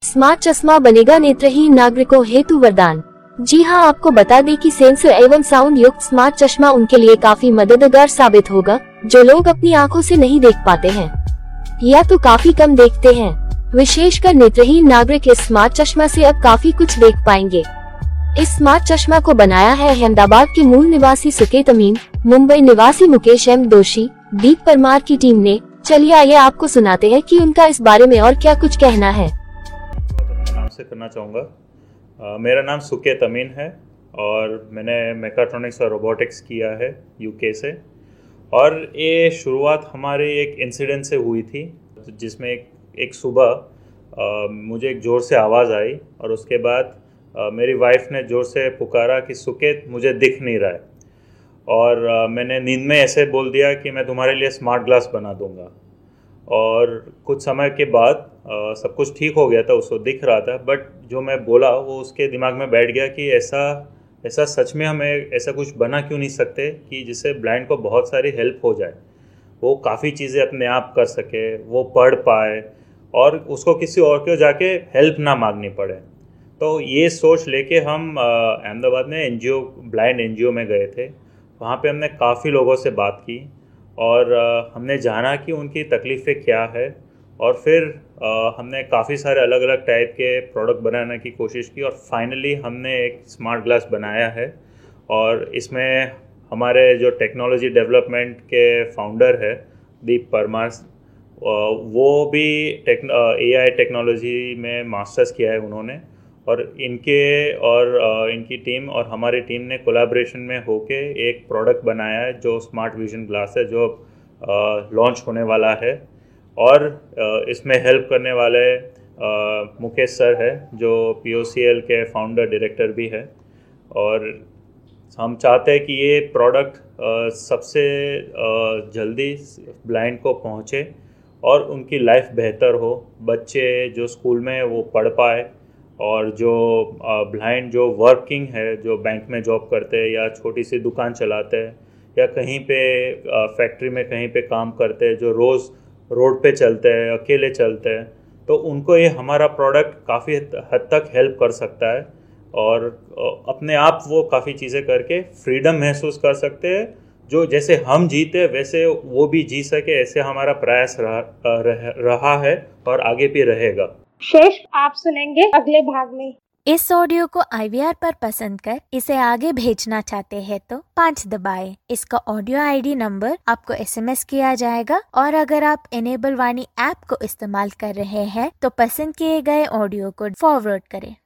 Smart चश्मा बनेगा नेत्रहीन नागरिकों हेतु वरदान। जी हां, आपको बता दें कि सेंसर एवं साउंड युक्त स्मार्ट चश्मा उनके लिए काफी मददगार साबित होगा जो लोग अपनी आंखों से नहीं देख पाते हैं या तो काफी कम देखते हैं। विशेषकर नेत्रहीन नागरिक इस स्मार्ट चश्मा से अब काफी कुछ देख पाएंगे। इस स्मार्ट चश्मा को बनाया है अहमदाबाद के मूल निवासी सुकेत अमीन, मुंबई निवासी मुकेश एम दोषी, दीप परमार की टीम ने। चलिए आइए आपको सुनाते हैं कि उनका इस बारे में और क्या कुछ कहना है। नाम से करना चाहूँगा। मेरा नाम सुकेत अमीन है और मैंने मेकाट्रॉनिक्स और रोबोटिक्स किया है यूके से। और ये शुरुआत हमारे एक इंसिडेंट से हुई थी जिसमें एक सुबह मुझे एक ज़ोर से आवाज़ आई और उसके बाद मेरी वाइफ ने ज़ोर से पुकारा कि सुकेत मुझे दिख नहीं रहा है। और मैंने नींद में ऐसे बोल दिया कि मैं तुम्हारे लिए स्मार्ट ग्लास बना दूंगा। और कुछ समय के बाद सब कुछ ठीक हो गया था, उसको दिख रहा था, बट जो मैं बोला वो उसके दिमाग में बैठ गया कि ऐसा सच में हमें ऐसा कुछ बना क्यों नहीं सकते कि जिससे ब्लाइंड को बहुत सारी हेल्प हो जाए, वो काफ़ी चीज़ें अपने आप कर सके, वो पढ़ पाए और उसको किसी और को जाके हेल्प ना मांगनी पड़े। तो ये सोच लेके हम अहमदाबाद में एनजीओ ब्लाइंड एनजीओ में गए थे। वहाँ पे हमने काफ़ी लोगों से बात की और हमने जाना कि उनकी तकलीफ़ें क्या है। और फिर हमने काफ़ी सारे अलग अलग टाइप के प्रोडक्ट बनाने की कोशिश की और फाइनली हमने एक स्मार्ट ग्लास बनाया है। और इसमें हमारे जो टेक्नोलॉजी डेवलपमेंट के फाउंडर है दीप परमार, वो भी एआई टेक्नोलॉजी में मास्टर्स किया है उन्होंने। और इनकी टीम और हमारी टीम ने कोलैबोरेशन में होके एक प्रोडक्ट बनाया है जो स्मार्ट विजन ग्लास है, जो लॉन्च होने वाला है। और इसमें हेल्प करने वाले मुकेश सर है जो POCL के फाउंडर डायरेक्टर भी है। और हम चाहते हैं कि ये प्रोडक्ट सबसे जल्दी ब्लाइंड को पहुँचे और उनकी लाइफ बेहतर हो। बच्चे जो स्कूल में वो पढ़ पाए और जो ब्लाइंड जो वर्किंग है, जो बैंक में जॉब करते हैं या छोटी सी दुकान चलाते हैं या कहीं पे फैक्ट्री में कहीं पे काम करते हैं, जो रोज़ रोड पे चलते हैं, अकेले चलते हैं, तो उनको ये हमारा प्रोडक्ट काफ़ी हद तक हेल्प कर सकता है। और अपने आप वो काफ़ी चीज़ें करके फ्रीडम महसूस कर सकते हैं। जो जैसे हम जीते वैसे वो भी जी सके, ऐसे हमारा प्रयास रहा है और आगे भी रहेगा। शेष आप सुनेंगे अगले भाग में। इस ऑडियो को IVR पर पसंद कर इसे आगे भेजना चाहते हैं तो 5 दबाएं। इसका ऑडियो ID नंबर आपको SMS किया जाएगा। और अगर आप इनेबल वाणी ऐप को इस्तेमाल कर रहे हैं तो पसंद किए गए ऑडियो को फॉरवर्ड करें।